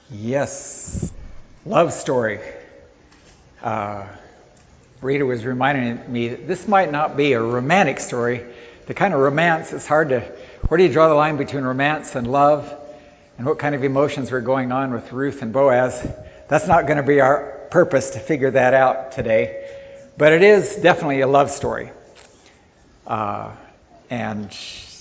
Yes, love story. Rita was reminding me that this might not be a romantic story. The kind of romance, it's hard to, where do you draw the line between romance and love? And what kind of emotions were going on with Ruth and Boaz? That's not going to be our purpose to figure that out today. But it is definitely a love story. And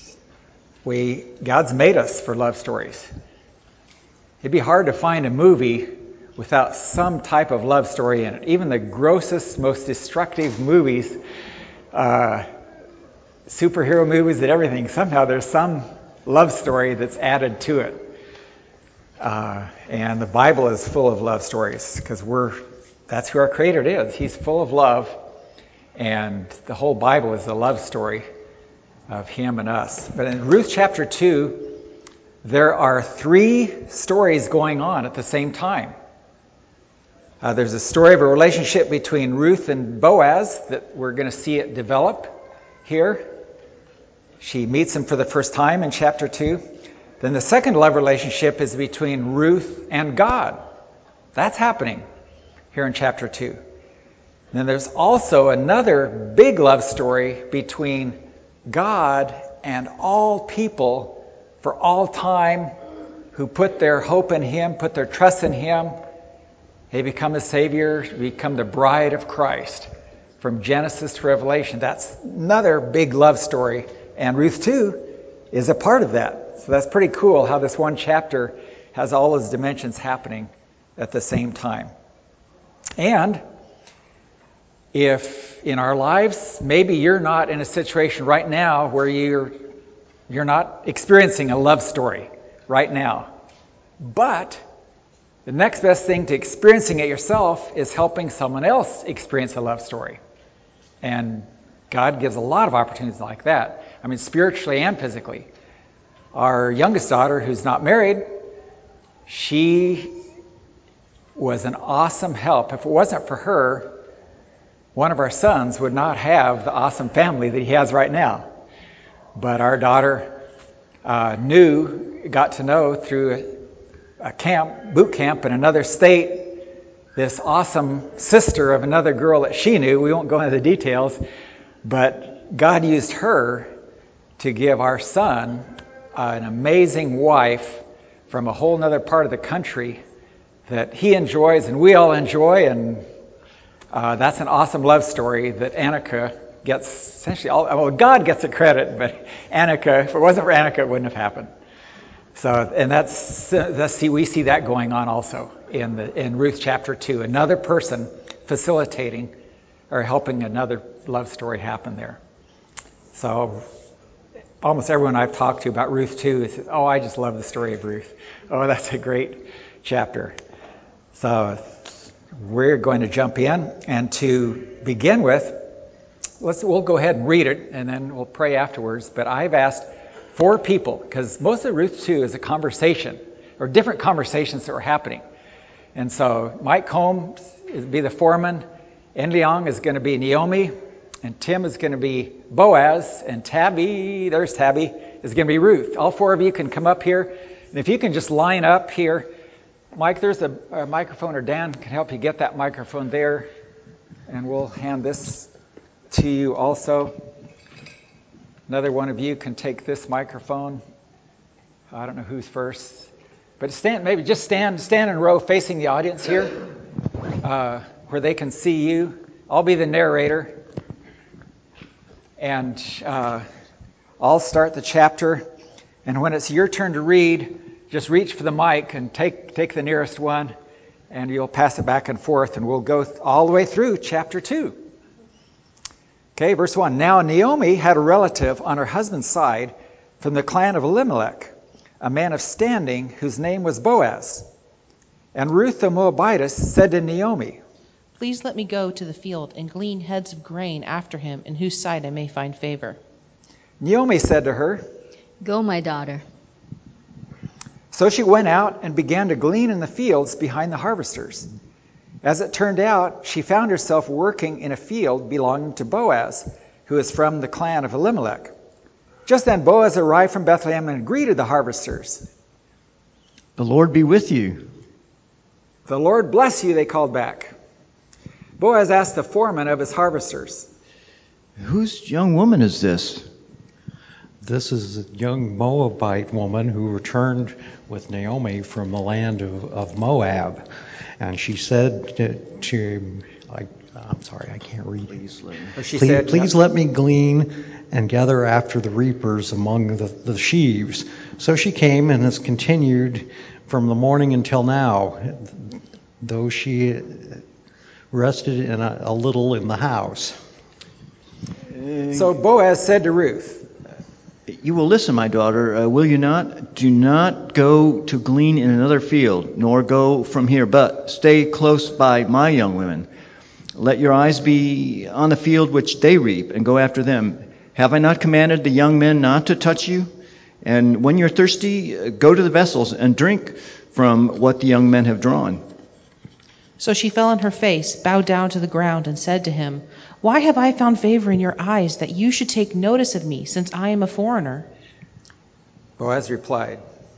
God's made us for love stories. It'd be hard to find a movie without some type of love story in it. Even the grossest, most destructive movies, superhero movies and everything, somehow there's some love story that's added to it. And the Bible is full of love stories because that's who our Creator is. He's full of love, and the whole Bible is a love story of Him and us. But in Ruth chapter 2, there are 3 stories going on at the same time. There's a story of a relationship between Ruth and Boaz that we're going to see it develop here. She meets him for the first time in chapter 2. Then the second love relationship is between Ruth and God. That's happening here in chapter 2. And then there's also another big love story between God and all people for all time who put their hope in Him, put their trust in Him. They become His Savior, become the bride of Christ. From Genesis to Revelation, that's another big love story. And Ruth 2 is a part of that. So that's pretty cool how this one chapter has all those dimensions happening at the same time. And if in our lives, maybe you're not in a situation right now where you're not experiencing a love story right now. But the next best thing to experiencing it yourself is helping someone else experience a love story. And God gives a lot of opportunities like that. I mean, spiritually and physically. Our youngest daughter, who's not married, she was an awesome help. If it wasn't for her, one of our sons would not have the awesome family that he has right now. But our daughter got to know through a boot camp in another state, this awesome sister of another girl that she knew. We won't go into the details, but God used her to give our son an amazing wife from a whole other part of the country that he enjoys and we all enjoy, and that's an awesome love story that Annika gets essentially God gets the credit, but Annika, if it wasn't for Annika, it wouldn't have happened. So, and we see that going on also in Ruth chapter 2. Another person facilitating or helping another love story happen there. So, almost everyone I've talked to about Ruth 2 says, "Oh, I just love the story of Ruth. Oh, that's a great chapter." So, we're going to jump in, and to begin with, we'll go ahead and read it, and then we'll pray afterwards. But I've asked 4 people, because most of Ruth 2 is a conversation, or different conversations that were happening. And so Mike Combs will be the foreman, En Leong is going to be Naomi, and Tim is going to be Boaz, and Tabby, is going to be Ruth. All 4 of you can come up here, and if you can just line up here. Mike, there's a microphone, or Dan can help you get that microphone there, and we'll hand this to you also. Another one of you can take this microphone. I don't know who's first, but stand in a row facing the audience here, where they can see you. I'll be the narrator, and I'll start the chapter. And when it's your turn to read, just reach for the mic and take the nearest one, and you'll pass it back and forth, and we'll go all the way through chapter 2. Okay, verse 1. Now Naomi had a relative on her husband's side from the clan of Elimelech, a man of standing whose name was Boaz. And Ruth the Moabitess said to Naomi, "Please let me go to the field and glean heads of grain after him, in whose sight I may find favor." Naomi said to her, "Go, my daughter." So she went out and began to glean in the fields behind the harvesters. As it turned out, she found herself working in a field belonging to Boaz, who is from the clan of Elimelech. Just then Boaz arrived from Bethlehem and greeted the harvesters. "The Lord be with you." "The Lord bless you," they called back. Boaz asked the foreman of his harvesters, "Whose young woman is this?" This is a young Moabite woman who returned with Naomi from the land of Moab. And she said I'm sorry, I can't read. Please let me glean and gather after the reapers among the sheaves. So she came and has continued from the morning until now, though she rested a little in the house. So Boaz said to Ruth, "You will listen, my daughter, will you not? Do not go to glean in another field, nor go from here, but stay close by my young women. Let your eyes be on the field which they reap, and go after them. Have I not commanded the young men not to touch you? And when you're thirsty, go to the vessels and drink from what the young men have drawn." So she fell on her face, bowed down to the ground, and said to him, "Why have I found favor in your eyes, that you should take notice of me, since I am a foreigner?" Boaz replied,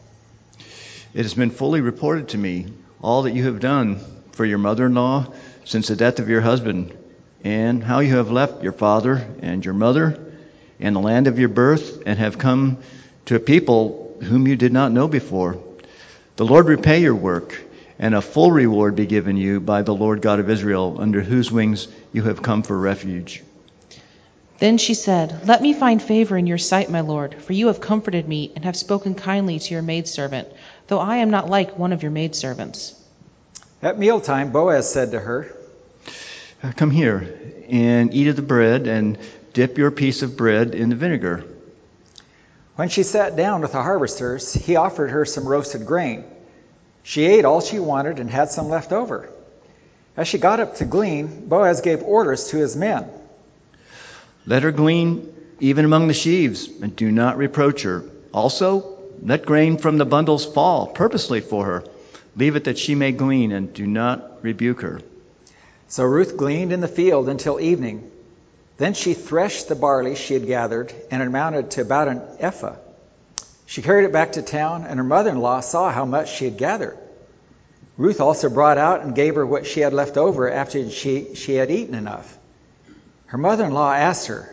"It has been fully reported to me, all that you have done for your mother-in-law since the death of your husband, and how you have left your father and your mother and the land of your birth, and have come to a people whom you did not know before. The Lord repay your work, and a full reward be given you by the Lord God of Israel, under whose wings you have come for refuge." Then she said, "Let me find favor in your sight, my lord, for you have comforted me and have spoken kindly to your maidservant, though I am not like one of your maidservants." At mealtime, Boaz said to her, "Come here and eat of the bread, and dip your piece of bread in the vinegar." When she sat down with the harvesters, he offered her some roasted grain. She ate all she wanted and had some left over. As she got up to glean, Boaz gave orders to his men. "Let her glean even among the sheaves, and do not reproach her. Also, let grain from the bundles fall purposely for her. Leave it that she may glean, and do not rebuke her." So Ruth gleaned in the field until evening. Then she threshed the barley she had gathered, and it amounted to about an ephah. She carried it back to town, and her mother-in-law saw how much she had gathered. Ruth also brought out and gave her what she had left over after she had eaten enough. Her mother-in-law asked her,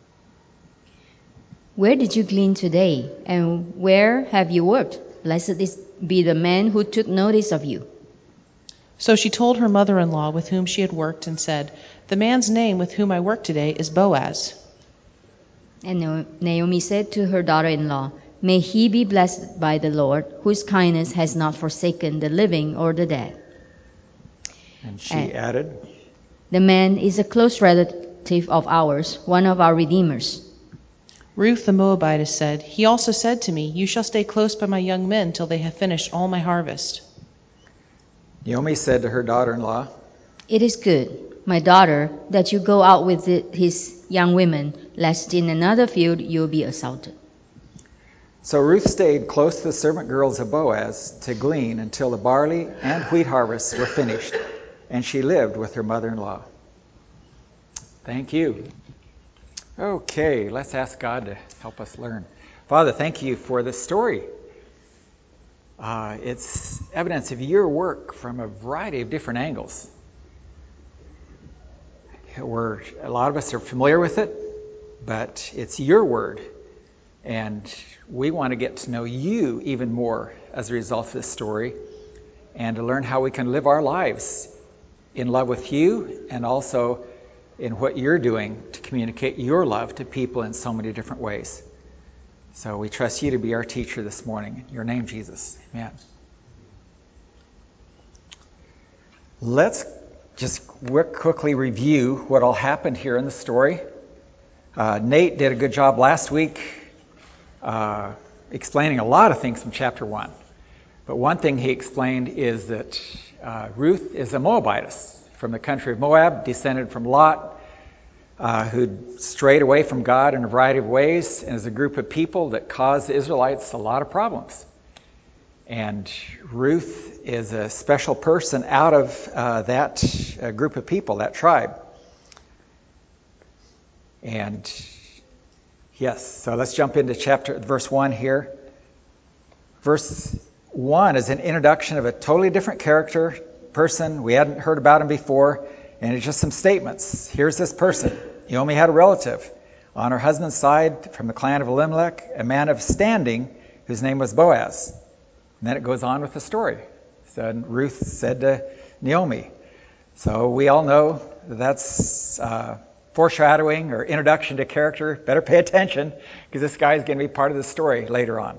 "Where did you glean today, and where have you worked? Blessed be the man who took notice of you." So she told her mother-in-law with whom she had worked and said, "The man's name with whom I work today is Boaz." And Naomi said to her daughter-in-law, "May he be blessed by the Lord, whose kindness has not forsaken the living or the dead." And she added, "The man is a close relative of ours, one of our redeemers." Ruth the Moabitess said, "He also said to me, 'You shall stay close by my young men till they have finished all my harvest.'" Naomi said to her daughter-in-law, "It is good, my daughter, that you go out with his young women, lest in another field you will be assaulted." So Ruth stayed close to the servant girls of Boaz to glean until the barley and wheat harvests were finished, and she lived with her mother-in-law. Thank you. Okay, let's ask God to help us learn. Father, thank you for this story. It's evidence of your work from a variety of different angles. A lot of us are familiar with it, but it's your word. And we want to get to know you even more as a result of this story, and to learn how we can live our lives in love with you, and also in what you're doing to communicate your love to people in so many different ways. So we trust you to be our teacher this morning. In your name, Jesus. Amen. Let's just quickly review what all happened here in the story. Nate did a good job last week explaining a lot of things from chapter 1. But one thing he explained is that Ruth is a Moabitess from the country of Moab, descended from Lot, who'd strayed away from God in a variety of ways, and is a group of people that caused the Israelites a lot of problems. And Ruth is a special person out of that group of people, that tribe. And yes, so let's jump into verse 1 here. Verse 1 is an introduction of a totally different character person. We hadn't heard about him before, and it's just some statements. Here's this person. Naomi had a relative on her husband's side from the clan of Elimelech, a man of standing whose name was Boaz. And then it goes on with the story. So Ruth said to Naomi. So we all know that's foreshadowing or introduction to character. Better pay attention because this guy is going to be part of the story later on.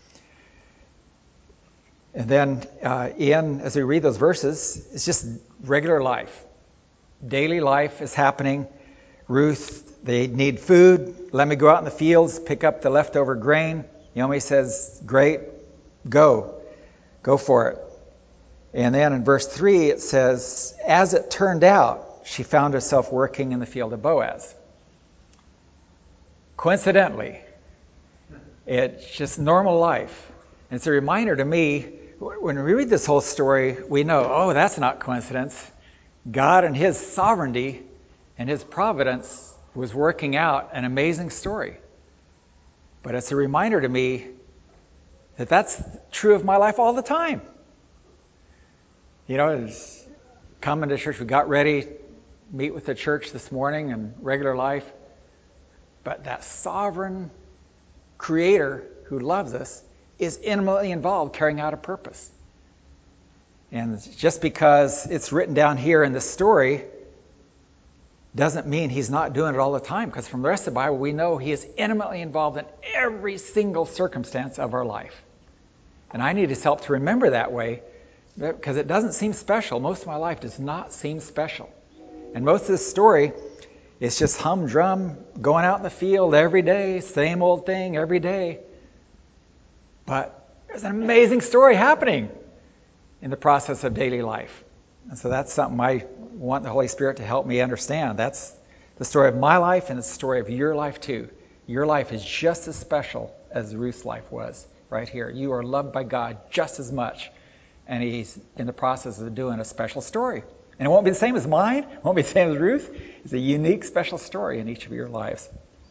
And then as we read those verses, it's just regular life. Daily life is happening. Ruth, they need food. Let me go out in the fields, pick up the leftover grain. Naomi says, great, go for it. And then in verse 3 it says, as it turned out, she found herself working in the field of Boaz. Coincidentally, it's just normal life. And it's a reminder to me, when we read this whole story, we know, oh, that's not coincidence. God and his sovereignty and his providence was working out an amazing story. But it's a reminder to me that that's true of my life all the time. You know, it's coming to church, we got ready, meet with the church this morning and regular life. But that sovereign creator who loves us is intimately involved carrying out a purpose. And just because it's written down here in the story doesn't mean he's not doing it all the time, because from the rest of the Bible we know he is intimately involved in every single circumstance of our life. And I need his help to remember that way, because it doesn't seem special. Most of my life does not seem special. And most of this story is just humdrum, going out in the field every day, same old thing every day. But there's an amazing story happening in the process of daily life. And so that's something I want the Holy Spirit to help me understand. That's the story of my life, and it's the story of your life too. Your life is just as special as Ruth's life was right here. You are loved by God just as much, and he's in the process of doing a special story. And it won't be the same as mine, it won't be the same as Ruth. It's a unique, special story in each of your lives.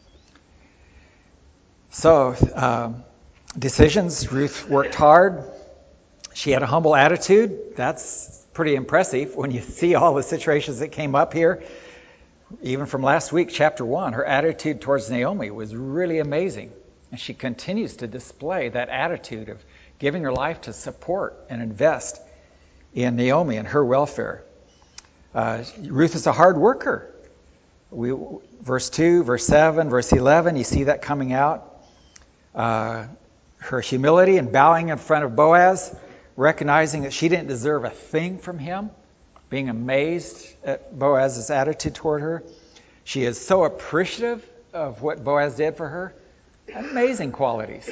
So, decisions. Ruth worked hard. She had a humble attitude. That's pretty impressive when you see all the situations that came up here. Even from last week, chapter 1, her attitude towards Naomi was really amazing. And she continues to display that attitude of giving her life to support and invest in Naomi and her welfare. Ruth is a hard worker. Verse 2, verse 7, verse 11, you see that coming out. Her humility and bowing in front of Boaz, recognizing that she didn't deserve a thing from him, being amazed at Boaz's attitude toward her. She is so appreciative of what Boaz did for her. Amazing qualities.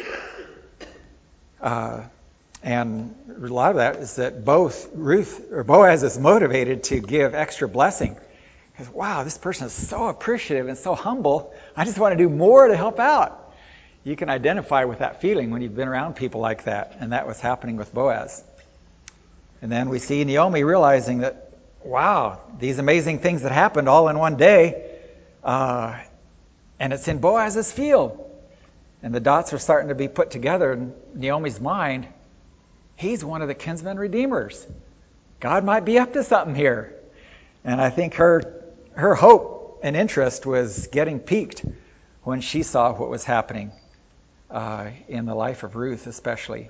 And a lot of that is that Boaz is motivated to give extra blessing. Because, wow, this person is so appreciative and so humble. I just want to do more to help out. You can identify with that feeling when you've been around people like that. And that was happening with Boaz. And then we see Naomi realizing that, wow, these amazing things that happened all in one day. And it's in Boaz's field. And the dots are starting to be put together in Naomi's mind. He's one of the kinsman redeemers. God might be up to something here. And I think her hope and interest was getting piqued when she saw what was happening in the life of Ruth especially.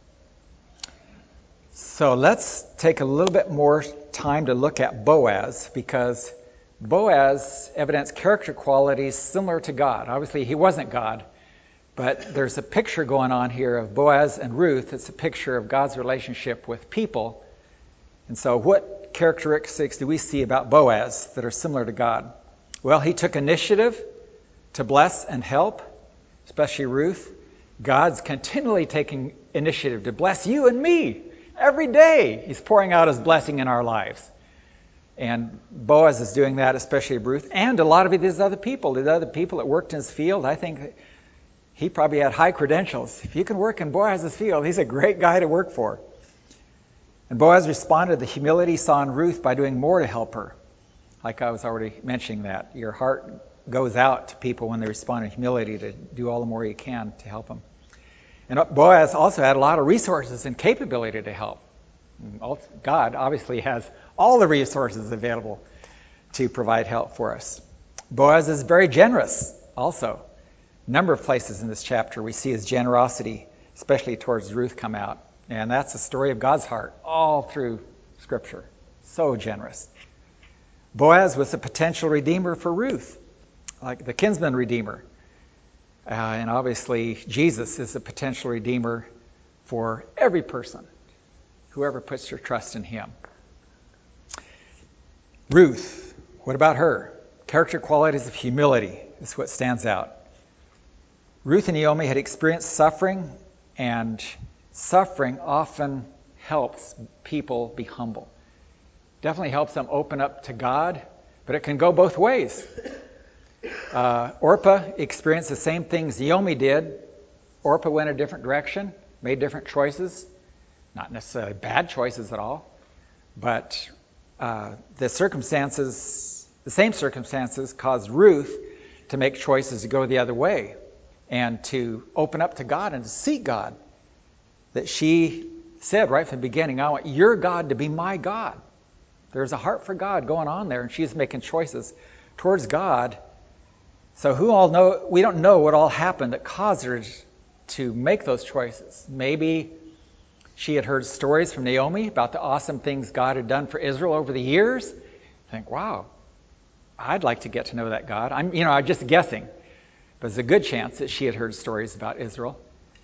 So let's take a little bit more time to look at Boaz, because Boaz evidenced character qualities similar to God. Obviously, he wasn't God, but there's a picture going on here of Boaz and Ruth. It's a picture of God's relationship with people. And so what characteristics do we see about Boaz that are similar to God? Well, he took initiative to bless and help, especially Ruth. God's continually taking initiative to bless you and me. Every day he's pouring out his blessing in our lives. And Boaz is doing that, especially Ruth, and a lot of these other people. The other people that worked in his field, I think he probably had high credentials. If you can work in Boaz's field, he's a great guy to work for. And Boaz responded to the humility he saw in Ruth by doing more to help her. Like I was already mentioning that. Your heart goes out to people when they respond in humility to do all the more you can to help them. And Boaz also had a lot of resources and capability to help. God obviously has all the resources available to provide help for us. Boaz is very generous also. A number of places in this chapter we see his generosity, especially towards Ruth, come out. And that's the story of God's heart all through Scripture. So generous. Boaz was a potential redeemer for Ruth, like the kinsman redeemer. And obviously Jesus is a potential redeemer for every person, whoever puts their trust in him. Ruth, what about her? Character qualities of humility is what stands out. Ruth and Naomi had experienced suffering, and suffering often helps people be humble. Definitely helps them open up to God, but it can go both ways. Orpah experienced the same things Naomi did. Orpah went a different direction, made different choices, not necessarily bad choices at all, but the same circumstances caused Ruth to make choices to go the other way and to open up to God and to seek God. That she said right from the beginning, I want your God to be my God. There's a heart for God going on there, and she's making choices towards God. So we don't know what all happened that caused her to make those choices. Maybe she had heard stories from Naomi about the awesome things God had done for Israel over the years. Think, wow, I'd like to get to know that God. I'm just guessing, but there's a good chance that she had heard stories about Israel.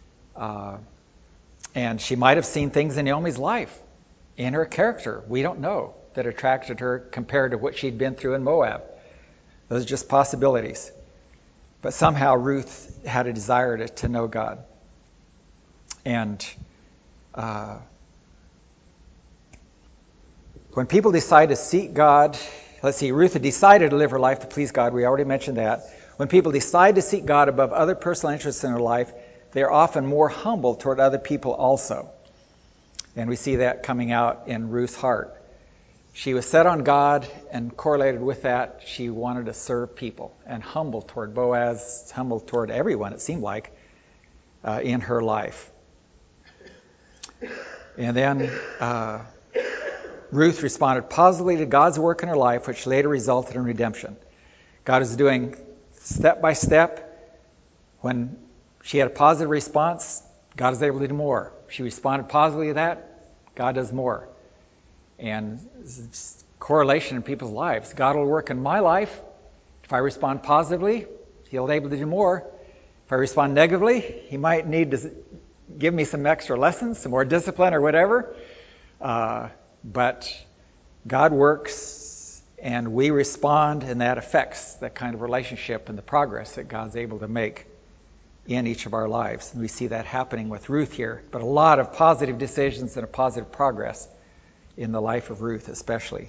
And she might have seen things in Naomi's life, in her character, we don't know, that attracted her compared to what she'd been through in Moab. Those are just possibilities. But somehow Ruth had a desire to know God. And when people decide to seek God, Ruth had decided to live her life to please God. We already mentioned that. When people decide to seek God above other personal interests in their life, they are often more humble toward other people also. And we see that coming out in Ruth's heart. She was set on God, and correlated with that, she wanted to serve people, and humble toward Boaz, humble toward everyone, it seemed like, in her life. And then Ruth responded positively to God's work in her life, which later resulted in redemption. God is doing step by step. When she had a positive response, God is able to do more. She responded positively to that, God does more. And correlation in people's lives. God will work in my life. If I respond positively, He'll be able to do more. If I respond negatively, He might need to give me some extra lessons, some more discipline or whatever. But God works, and we respond, and that affects that kind of relationship and the progress that God's able to make in each of our lives. And we see that happening with Ruth here. But a lot of positive decisions and a positive progress in the life of Ruth especially.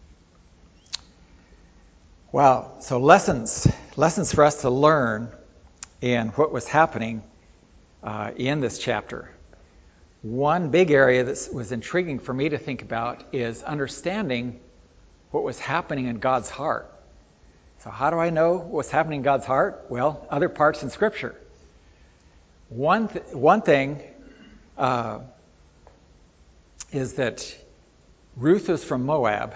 Wow. So lessons for us to learn in what was happening in this chapter. One big area that was intriguing for me to think about is understanding what was happening in God's heart. So how do I know what's happening in God's heart? Well, other parts in Scripture. One thing is that Ruth was from Moab,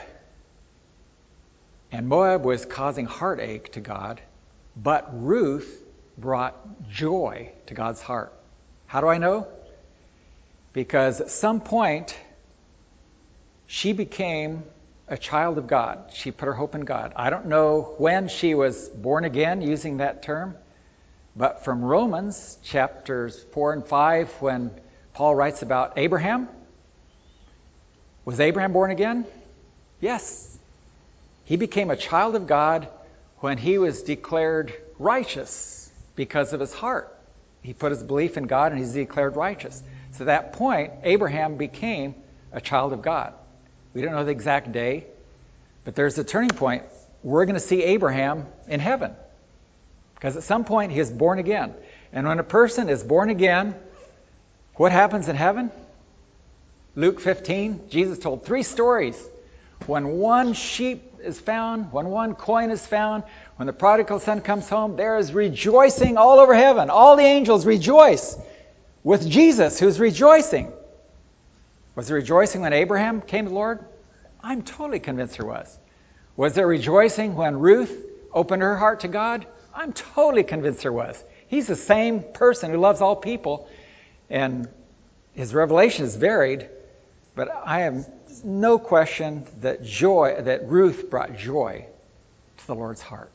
and Moab was causing heartache to God, but Ruth brought joy to God's heart. How do I know? Because at some point, she became a child of God. She put her hope in God. I don't know when she was born again, using that term, but from Romans chapters 4 and 5, when Paul writes about Abraham, was Abraham born again? Yes. He became a child of God when he was declared righteous because of his heart. He put his belief in God and he's declared righteous. So at that point, Abraham became a child of God. We don't know the exact day, but there's a turning point. We're going to see Abraham in heaven because at some point he is born again. And when a person is born again, what happens in heaven? Luke 15, Jesus told 3 stories. When one sheep is found, when one coin is found, when the prodigal son comes home, there is rejoicing all over heaven. All the angels rejoice with Jesus, who's rejoicing. Was there rejoicing when Abraham came to the Lord? I'm totally convinced there was. Was there rejoicing when Ruth opened her heart to God? I'm totally convinced there was. He's the same person who loves all people, and his revelation is varied, but I have no question that Ruth brought joy to the Lord's heart.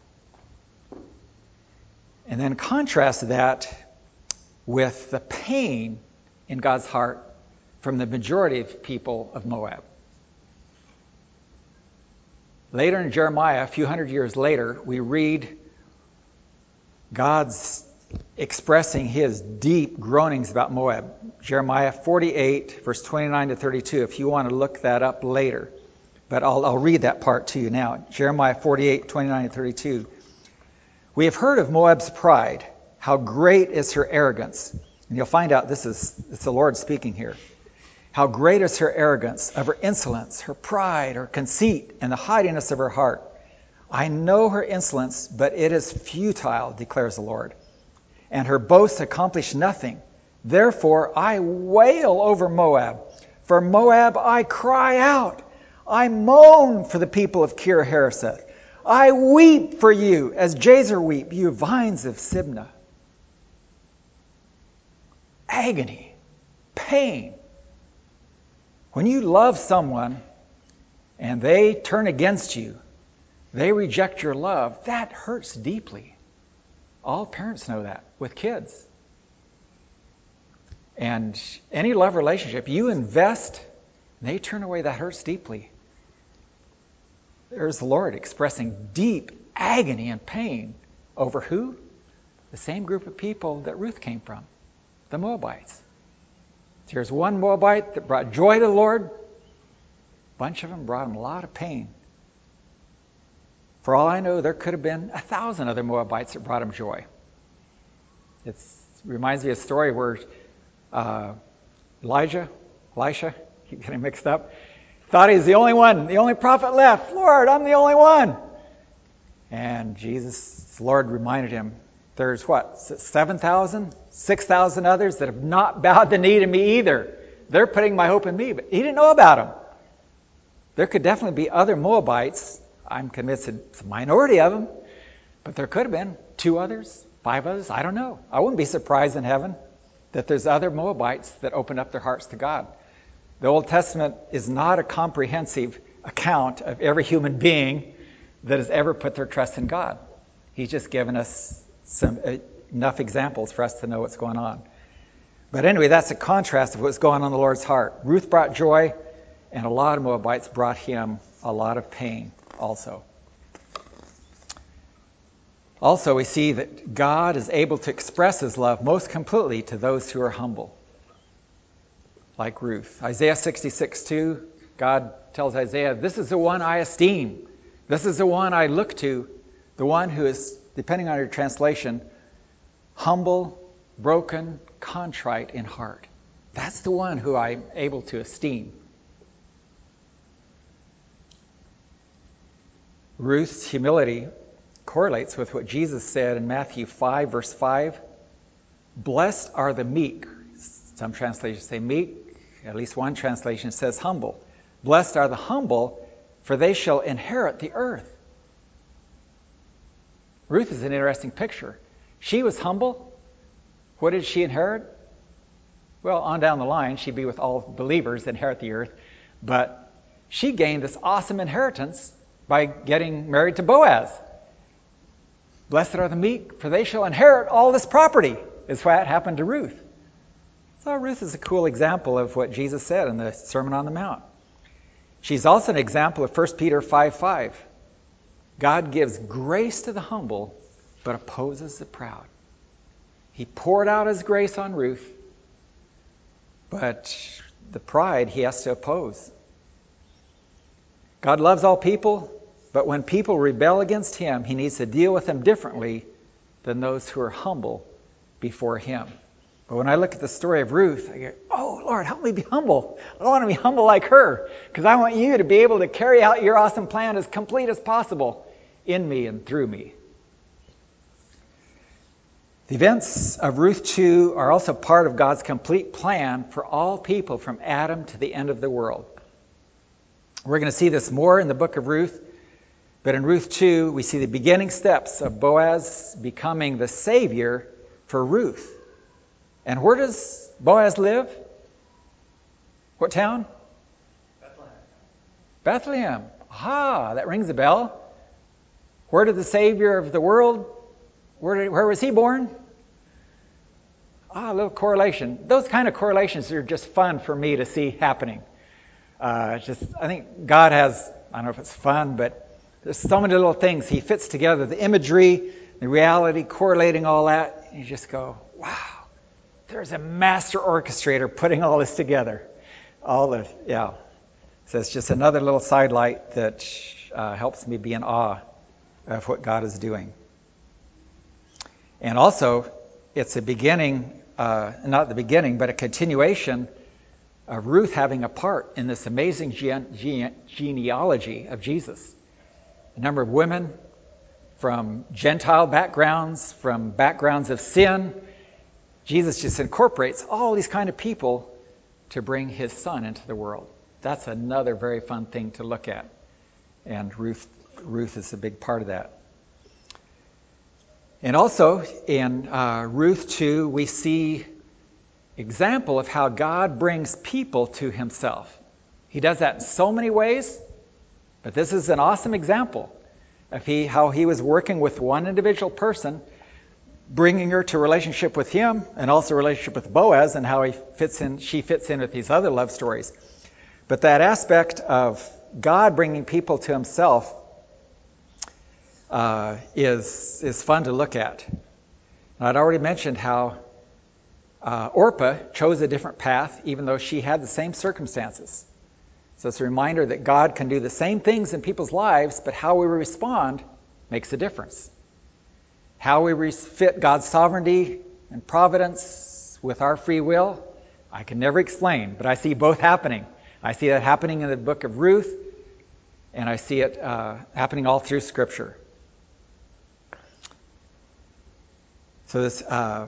And then contrast that with the pain in God's heart from the majority of people of Moab. Later in Jeremiah, a few hundred years later, we read God's expressing his deep groanings about Moab. Jeremiah 48, verse 29 to 32, if you want to look that up later. But I'll read that part to you now. Jeremiah 48, 29 to 32. We have heard of Moab's pride, how great is her arrogance. And you'll find out it's the Lord speaking here. How great is her arrogance, of her insolence, her pride, her conceit, and the haughtiness of her heart. I know her insolence, but it is futile, declares the Lord. And her boasts accomplish nothing. Therefore I wail over Moab. For Moab I cry out. I moan for the people of Kir Hareseth. I weep for you as Jazer weep, you vines of Sibnah. Agony, pain. When you love someone and they turn against you, they reject your love, that hurts deeply. All parents know that with kids. And any love relationship, you invest, and they turn away, that hurts deeply. There's the Lord expressing deep agony and pain over who? The same group of people that Ruth came from, the Moabites. Here's one Moabite that brought joy to the Lord. A bunch of them brought him a lot of pain. For all I know, there could have been 1,000 other Moabites that brought him joy. It reminds me of a story where Elisha, keep getting mixed up, thought he was the only one, the only prophet left. Lord, I'm the only one. And the Lord reminded him, there's 7,000, 6,000 others that have not bowed the knee to me either. They're putting my hope in me, but he didn't know about them. There could definitely be other Moabites. I'm convinced it's a minority of them, but there could have been 2 others, 5 others. I don't know. I wouldn't be surprised in heaven that there's other Moabites that open up their hearts to God. The Old Testament is not a comprehensive account of every human being that has ever put their trust in God. He's just given us enough examples for us to know what's going on. But anyway, that's a contrast of what's going on in the Lord's heart. Ruth brought joy, and a lot of Moabites brought him a lot of pain also. Also, we see that God is able to express his love most completely to those who are humble, like Ruth. Isaiah 66:2, God tells Isaiah, this is the one I esteem. This is the one I look to, the one who is, depending on your translation, humble, broken, contrite in heart. That's the one who I'm able to esteem. Ruth's humility correlates with what Jesus said in Matthew 5, verse 5. Blessed are the meek. Some translations say meek. At least one translation says humble. Blessed are the humble, for they shall inherit the earth. Ruth is an interesting picture. She was humble. What did she inherit? Well, on down the line, she'd be with all believers that inherit the earth. But she gained this awesome inheritance by getting married to Boaz. Blessed are the meek, for they shall inherit all this property, is what happened to Ruth. So Ruth is a cool example of what Jesus said in the Sermon on the Mount. She's also an example of 1 Peter 5:5. God gives grace to the humble, but opposes the proud. He poured out his grace on Ruth, but the pride he has to oppose. God loves all people, but when people rebel against him, he needs to deal with them differently than those who are humble before him. But when I look at the story of Ruth, I go, oh, Lord, help me be humble. I want to be humble like her, because I want you to be able to carry out your awesome plan as complete as possible in me and through me. The events of Ruth 2 are also part of God's complete plan for all people from Adam to the end of the world. We're going to see this more in the book of Ruth, but in Ruth 2, we see the beginning steps of Boaz becoming the savior for Ruth. And where does Boaz live? What town? Bethlehem. Aha, that rings a bell. Where did the Savior of the world, where was he born? A little correlation. Those kind of correlations are just fun for me to see happening. I think God has, I don't know if it's fun, but there's so many little things. He fits together the imagery, the reality, correlating all that. And you just go, wow, there's a master orchestrator putting all this together. So it's just another little sidelight that helps me be in awe of what God is doing. And also, it's a beginning, not the beginning, but a continuation of Ruth having a part in this amazing genealogy of Jesus. A number of women from Gentile backgrounds, from backgrounds of sin. Jesus just incorporates all these kind of people to bring his son into the world. That's another very fun thing to look at. And Ruth is a big part of that. And also in Ruth 2, we see example of how God brings people to himself. He does that in so many ways, but this is an awesome example of how he was working with one individual person, bringing her to relationship with him, and also relationship with Boaz, and how she fits in with these other love stories. But that aspect of God bringing people to himself is fun to look at. And I'd already mentioned how Orpah chose a different path, even though she had the same circumstances. So it's a reminder that God can do the same things in people's lives, but how we respond makes a difference. How we fit God's sovereignty and providence with our free will, I can never explain, but I see both happening. I see that happening in the book of Ruth, and I see it happening all through Scripture. So this,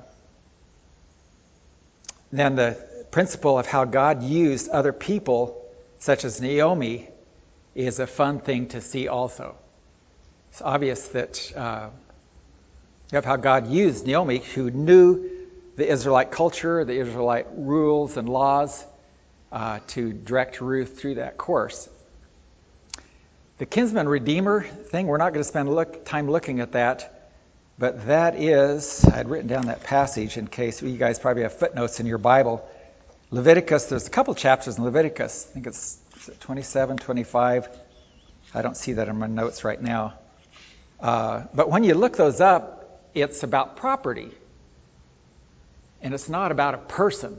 then the principle of how God used other people, such as Naomi, is a fun thing to see also. It's obvious that of how God used Naomi, who knew the Israelite culture, the Israelite rules and laws, to direct Ruth through that course. The kinsman redeemer thing, we're not going to spend time looking at that, but that is, I had written down that passage in case you guys probably have footnotes in your Bible. Leviticus, there's a couple chapters in Leviticus. I think it's 27, 25. I don't see that in my notes right now. But when you look those up, it's about property. And it's not about a person.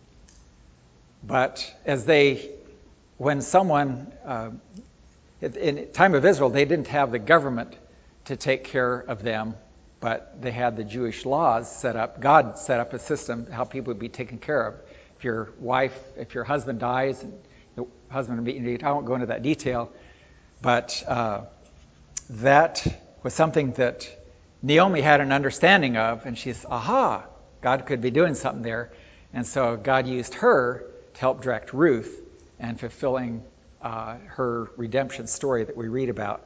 But when someone, in the time of Israel, they didn't have the government to take care of them, but they had the Jewish laws set up. God set up a system how people would be taken care of. If your husband dies, and your husband would be, I won't go into that detail, but that was something that Naomi had an understanding of, and she's, God could be doing something there. And so God used her to help direct Ruth and fulfilling her redemption story that we read about.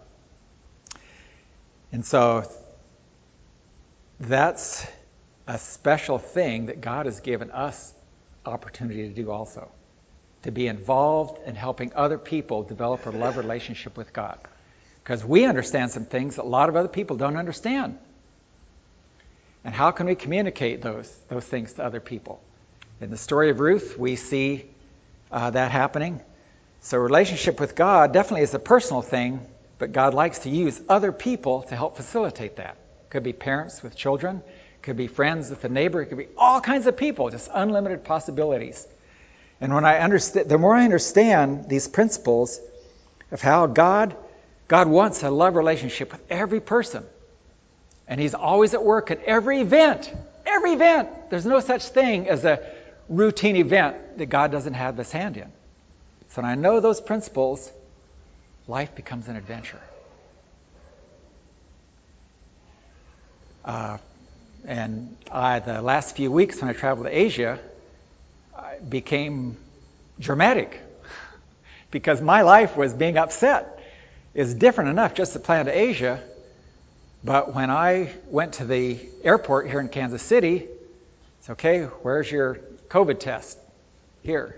And so that's a special thing that God has given us opportunity to do also, to be involved in helping other people develop a love relationship with God. Because we understand some things that a lot of other people don't understand. And how can we communicate those things to other people? In the story of Ruth, we see that happening. So relationship with God definitely is a personal thing, but God likes to use other people to help facilitate that. Could be parents with children, could be friends with a neighbor, it could be all kinds of people, just unlimited possibilities. And when the more I understand these principles of how God wants a love relationship with every person. And he's always at work at every event. Every event. There's no such thing as a routine event that God doesn't have his hand in. So when I know those principles, life becomes an adventure. And the last few weeks when I traveled to Asia, I became dramatic because my life was being upset. It's different enough just to plan to Asia, but when I went to the airport here in Kansas City, it's okay, where's your COVID test? Here.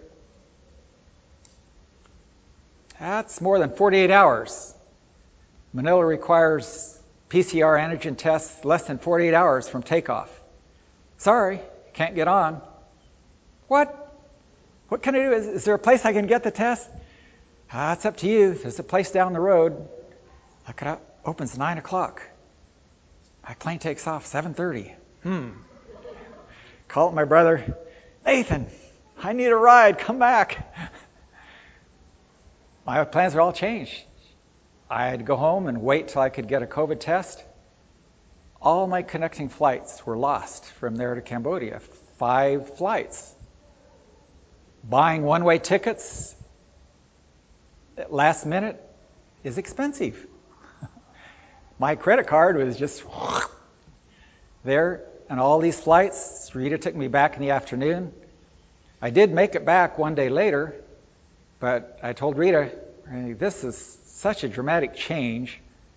That's more than 48 hours. Manila requires PCR antigen tests less than 48 hours from takeoff. Sorry, can't get on. What? What can I do? Is there a place I can get the test? It's up to you. There's a place down the road. Look it up. Opens 9 o'clock. My plane takes off 7:30. Call up my brother. Nathan, I need a ride. Come back. My plans are all changed. I had to go home and wait till I could get a COVID test. All my connecting flights were lost from there to Cambodia. 5 flights. Buying one-way tickets at last minute is expensive. My credit card was just there, and all these flights. Rita took me back in the afternoon. I did make it back one day later, but I told Rita, this is such a dramatic change,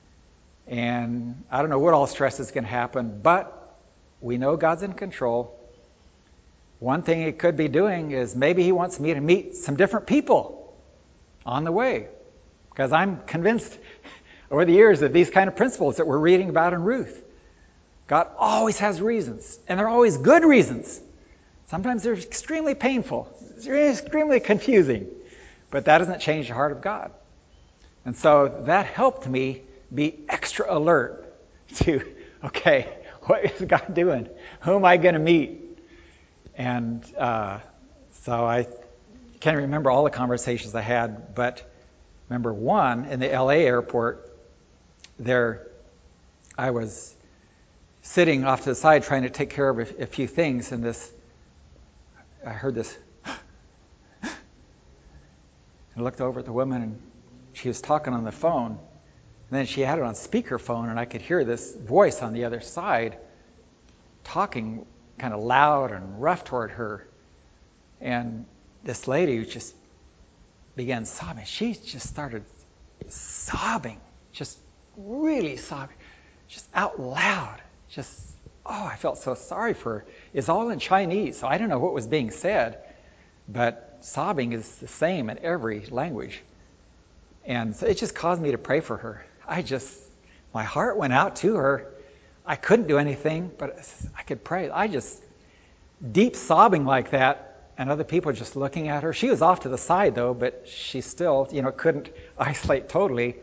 and I don't know what all stress is going to happen, but we know God's in control. One thing he could be doing is maybe he wants me to meet some different people on the way, because I'm convinced over the years of these kind of principles that we're reading about in Ruth. God always has reasons, and they're always good reasons. Sometimes they're extremely painful, they're extremely confusing, but that doesn't change the heart of God. And so that helped me be extra alert to, okay, what is God doing? Who am I going to meet? And so I can't remember all the conversations I had, but remember one in the LA airport, there I was sitting off to the side trying to take care of a few things, and I heard this. I looked over at the woman, and she was talking on the phone, and then she had it on speakerphone, and I could hear this voice on the other side talking kind of loud and rough toward her. And this lady just began sobbing. She just started sobbing, just really sobbing, just out loud. I felt so sorry for her. It's all in Chinese, so I don't know what was being said, but sobbing is the same in every language. And so it just caused me to pray for her. My heart went out to her. I couldn't do anything, but I could pray. Deep sobbing like that, and other people just looking at her. She was off to the side, though, but she still, couldn't isolate totally.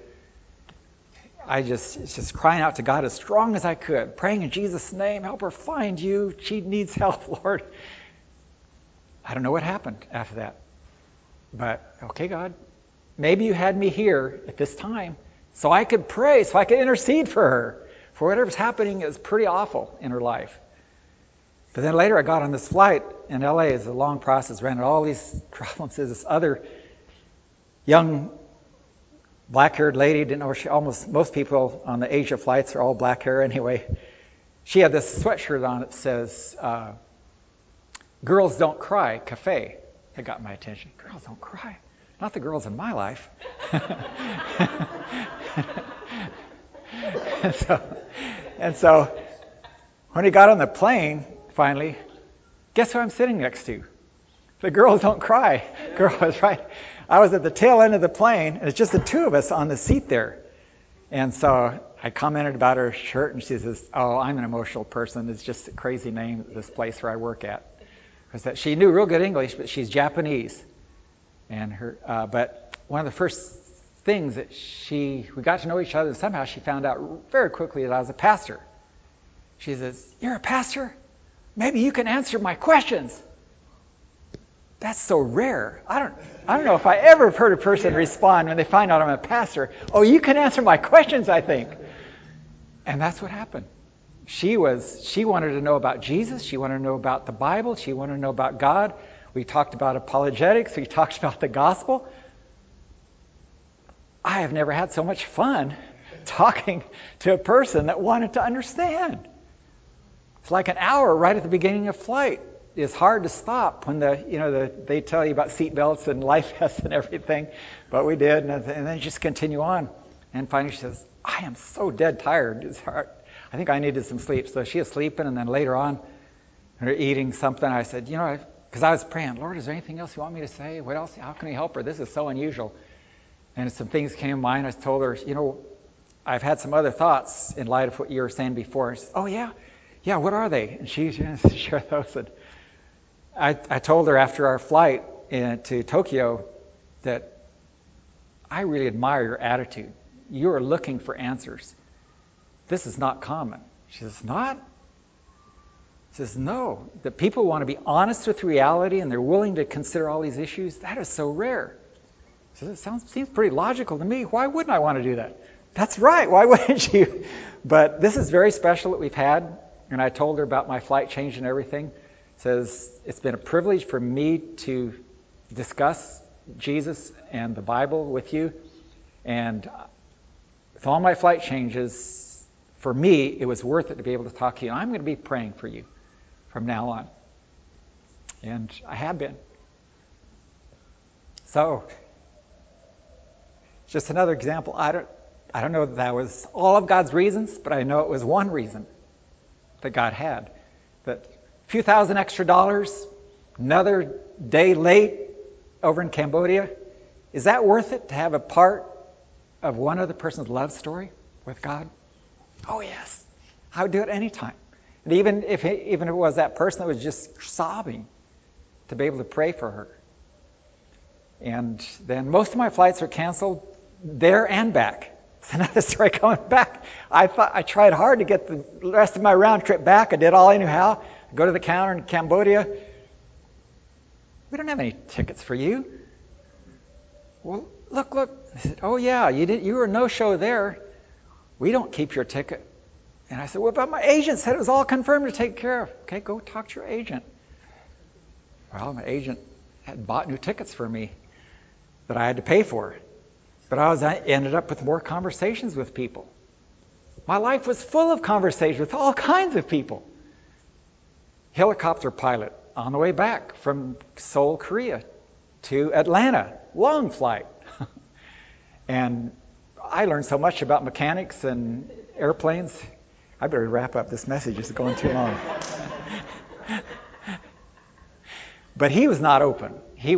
Just crying out to God as strong as I could, praying in Jesus' name, help her find you. She needs help, Lord. I don't know what happened after that. But, okay, God, maybe you had me here at this time so I could pray, so I could intercede for her. For whatever's happening is pretty awful in her life. But then later I got on this flight in LA. It's a long process, ran into all these problems. This other young black-haired lady, didn't know most people on the Asia flights are all black hair anyway. She had this sweatshirt on that says, "Girls don't cry, cafe." That got my attention. Girls don't cry. Not the girls in my life. and so when he got on the plane, finally, guess who I'm sitting next to? The girls don't cry. Girl was right. I was at the tail end of the plane, and it's just the two of us on the seat there. And so I commented about her shirt, and she says, "Oh, I'm an emotional person. It's just a crazy name, this place where I work at." Because she knew real good English, but she's Japanese. And but one of the first things that we got to know each other, and somehow she found out very quickly that I was a pastor. She says, "You're a pastor? Maybe you can answer my questions." That's so rare. I don't know if I ever heard a person respond when they find out I'm a pastor. "Oh, you can answer my questions, I think." And that's what happened. She wanted to know about Jesus. She wanted to know about the Bible. She wanted to know about God. We talked about apologetics. We talked about the gospel. I have never had so much fun talking to a person that wanted to understand. It's like an hour right at the beginning of flight. It's hard to stop when they tell you about seat belts and life vests and everything, but we did, and then just continue on. And finally she says, I am so dead tired. It's hard. I think I needed some sleep. So she was sleeping, and then later on, when we were eating something, I said, because I was praying, Lord, is there anything else you want me to say? What else? How can we help her? This is so unusual. And some things came to mind. I told her, I've had some other thoughts in light of what you were saying before. And she said, oh, yeah? Yeah, what are they? And she shared those. And I told her after our flight to Tokyo that I really admire your attitude. You are looking for answers. This is not common. She says, not? She says, no. That people want to be honest with reality and they're willing to consider all these issues, that is so rare. She says, it seems pretty logical to me. Why wouldn't I want to do that? That's right. Why wouldn't you? But this is very special that we've had. And I told her about my flight change and everything. Says, it's been a privilege for me to discuss Jesus and the Bible with you. And with all my flight changes, for me, it was worth it to be able to talk to you. And I'm going to be praying for you from now on. And I have been. So, just another example. I don't know that was all of God's reasons, but I know it was one reason that God had. That a few thousand extra dollars, another day late over in Cambodia, is that worth it to have a part of one other person's love story with God? Oh, yes. I would do it anytime. And even if it was that person that was just sobbing, to be able to pray for her. And then most of my flights are canceled there and back. It's another story coming back. I tried hard to get the rest of my round trip back. I did all I knew how. I go to the counter in Cambodia. We don't have any tickets for you. Well, look. I said, oh yeah, you were no-show there. We don't keep your ticket. And I said, well, but my agent said it was all confirmed to take care of. Okay, go talk to your agent. Well, my agent had bought new tickets for me that I had to pay for. But I ended up with more conversations with people. My life was full of conversations with all kinds of people. Helicopter pilot on the way back from Seoul, Korea to Atlanta. Long flight. And I learned so much about mechanics and airplanes. I better wrap up. This message is going too long. But he was not open.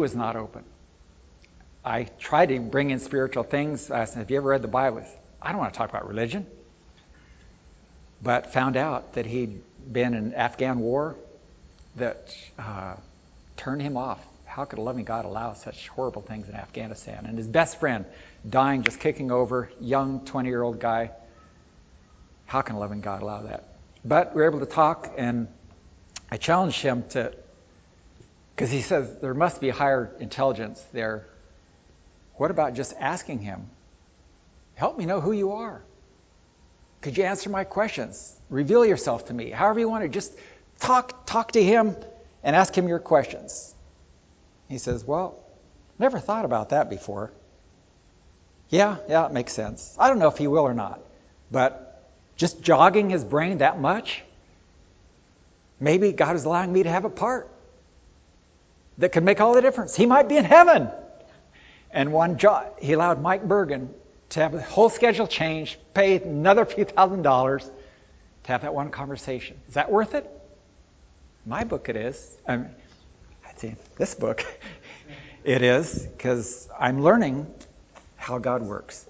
I tried to bring in spiritual things. I said, have you ever read the Bible? I don't want to talk about religion. But found out that he'd been in Afghan war that turned him off. How could a loving God allow such horrible things in Afghanistan? And his best friend dying, just kicking over, young 20-year-old guy. How can a loving God allow that? But we were able to talk, and I challenged him to, because he says there must be higher intelligence there. What about just asking him, help me know who you are? Could you answer my questions? Reveal yourself to me. However you want to, just talk to him and ask him your questions. He says, well, never thought about that before. Yeah, it makes sense. I don't know if he will or not, but just jogging his brain that much, maybe God is allowing me to have a part that could make all the difference. He might be in heaven. And he allowed Mike Bergen to have the whole schedule changed, pay another few $1,000s to have that one conversation. Is that worth it? My book it is. I'd say this book it is, because I'm learning how God works.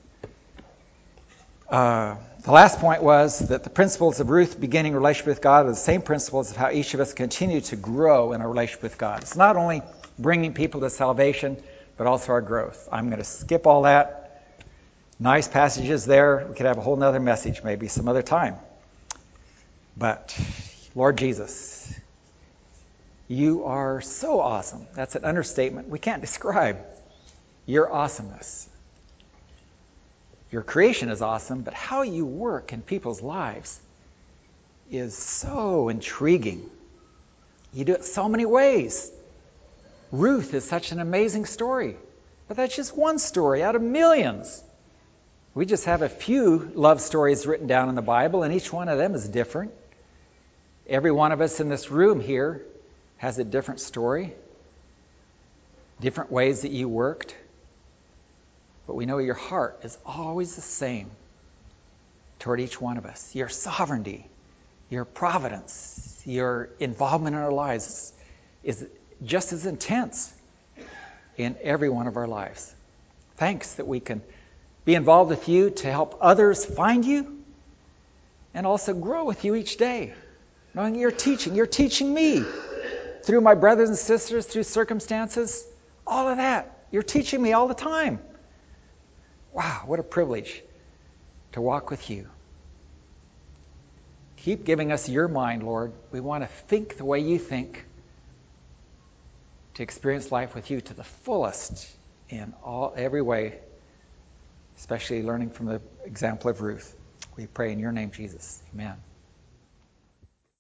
The last point was that the principles of Ruth beginning a relationship with God are the same principles of how each of us continue to grow in our relationship with God. It's not only bringing people to salvation, but also our growth. I'm going to skip all that. Nice passages there. We could have a whole nother message maybe some other time. But Lord Jesus, you are so awesome. That's an understatement. We can't describe your awesomeness. Your creation is awesome, but how you work in people's lives is so intriguing. You do it so many ways. Ruth is such an amazing story, but that's just one story out of millions. We just have a few love stories written down in the Bible, and each one of them is different. Every one of us in this room here has a different story, different ways that you worked. But we know your heart is always the same toward each one of us. Your sovereignty, your providence, your involvement in our lives is just as intense in every one of our lives. Thanks that we can be involved with you to help others find you and also grow with you each day, knowing you're teaching me through my brothers and sisters, through circumstances, all of that. You're teaching me all the time. Wow, what a privilege to walk with you. Keep giving us your mind, Lord. We want to think the way you think, to experience life with you to the fullest in every way, especially learning from the example of Ruth. We pray in your name, Jesus. Amen.